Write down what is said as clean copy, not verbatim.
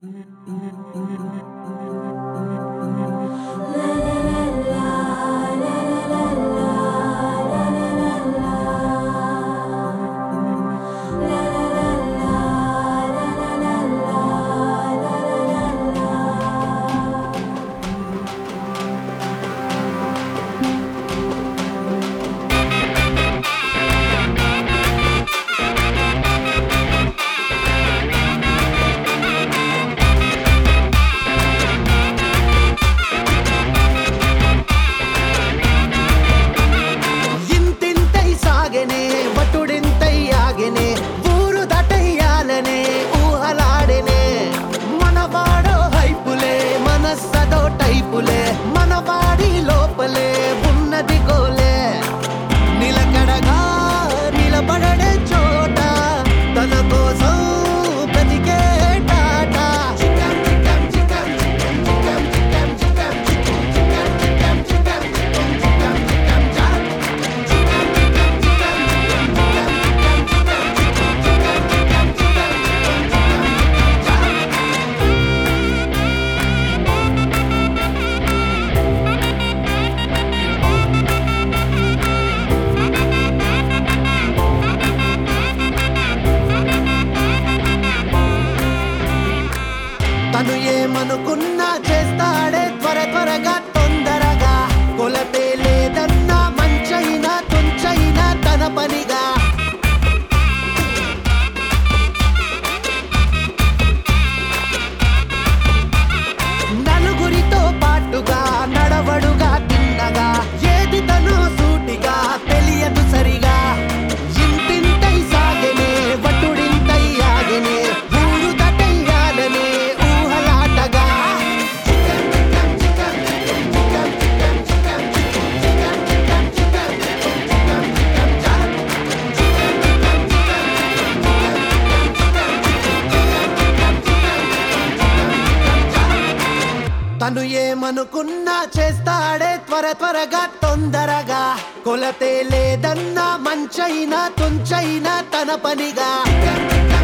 ఇంతింతై సాగెనే వటుడింతై ఆగెనే ఊరు దటయ్యాలనే ఊహలాడెనే మనవాడో హైపులే మనస్సదో టైపులే మనవాడి లోపలే ఉన్నది గోలే నిలకడగా నిలబడడే చోట తన కోసం బ్రతికే టాటా తను ఏమనుకున్నా చేస్తాడే త్వరగా తొందరగా కొలతే లేదన్నా మంచైనా తుంచైనా తన పనిగా నలుగురితో పాటుగా నడవడుగా తిన్నగా ఏది తను సూటిగా తెలియదు సరిగా ఇంతింతై సాగెనే వటుడింతై ఆగెనే ఊరు దటయ్యాలనే ఊహలాటగా తను ఏమనుకున్నా చేస్తాడే త్వరగా తొందరగా కొలతే లేదన్నా మంచైనా తుంచైనా తన పనిగా